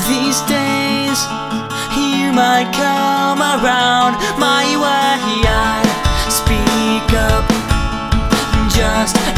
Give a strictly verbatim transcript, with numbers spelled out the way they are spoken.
these days you might come around my way. I speak up just